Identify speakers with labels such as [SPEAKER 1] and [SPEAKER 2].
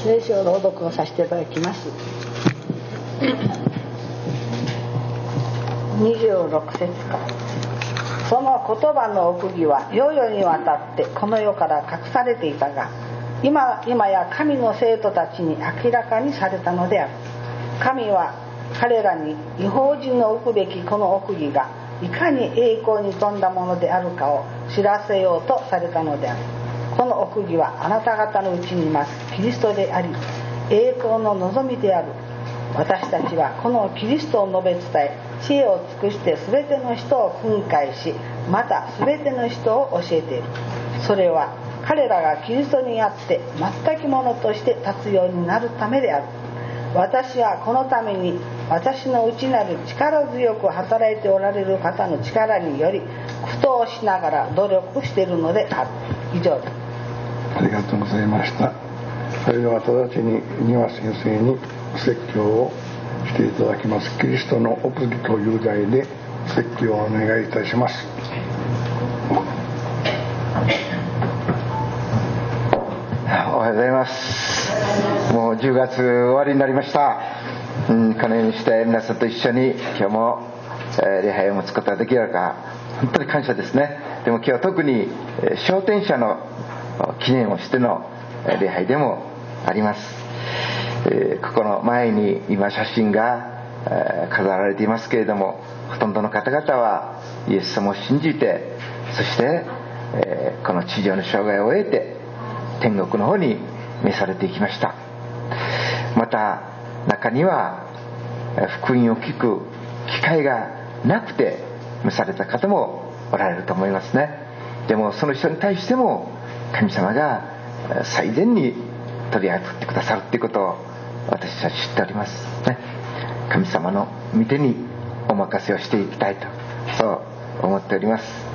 [SPEAKER 1] 聖書を朗読をさせていただきます。26節から。その言葉の奥義は世々にわたってこの世から隠されていたが、今や神の生徒たちに明らかにされたのである。神は彼らに異邦人の置くべきこの奥義がいかに栄光に富んだものであるかを知らせようとされたのである。この奥義はあなた方のうちにいますキリストであり、栄光の望みである。私たちはこのキリストを述べ伝え、知恵を尽くして全ての人を訓戒し、また全ての人を教えている。それは彼らがキリストにあって全くものとして立つようになるためである。私はこのために私の内なる力強く働いておられる方の力により苦闘しながら努力しているのである。以上です。
[SPEAKER 2] ありがとうございました。それでは直ちに丹羽先生に説教をしていただきます。キリストの奥義という題で説教をお願いいたします。
[SPEAKER 3] おはようございます。もう10月終わりになりました。このようにして皆さんと一緒に今日も礼拝を持つことができるか本当に感謝ですね。でも今日は特に昇天者の記念をしての礼拝でもあります。ここの前に今写真が飾られていますけれども、ほとんどの方々はイエス様を信じて、そしてこの地上の生涯を終えて天国の方に召されていきました。また中には福音を聞く機会がなくて召された方もおられると思いますね。でもその人に対しても神様が最善に取り扱ってくださるということを私たち知っておりますね。神様の御手にお任せをしていきたいとそう思っております。